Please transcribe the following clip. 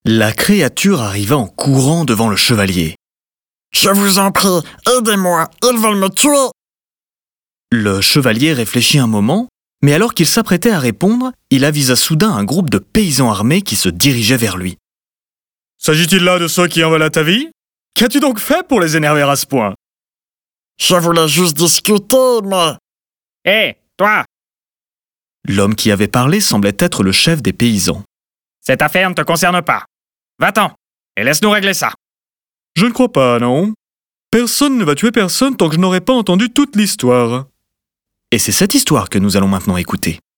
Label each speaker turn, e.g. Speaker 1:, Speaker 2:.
Speaker 1: La créature arriva en courant devant le chevalier.
Speaker 2: « Je vous en prie, aidez-moi, ils veulent me tuer !»
Speaker 1: Le chevalier réfléchit un moment, mais alors qu'il s'apprêtait à répondre, il avisa soudain un groupe de paysans armés qui se dirigeait vers lui. « S'agit-il là de ceux qui en veulent à ta vie ? Qu'as-tu donc fait pour les énerver à ce point ?»«
Speaker 2: Je voulais juste discuter, mais... »
Speaker 3: « Hé, toi !»
Speaker 1: L'homme qui avait parlé semblait être le chef des paysans.
Speaker 3: « Cette affaire ne te concerne pas. Va-t'en et laisse-nous régler ça. »«
Speaker 1: Je ne crois pas, non. Personne ne va tuer personne tant que je n'aurai pas entendu toute l'histoire. » Et c'est cette histoire que nous allons maintenant écouter.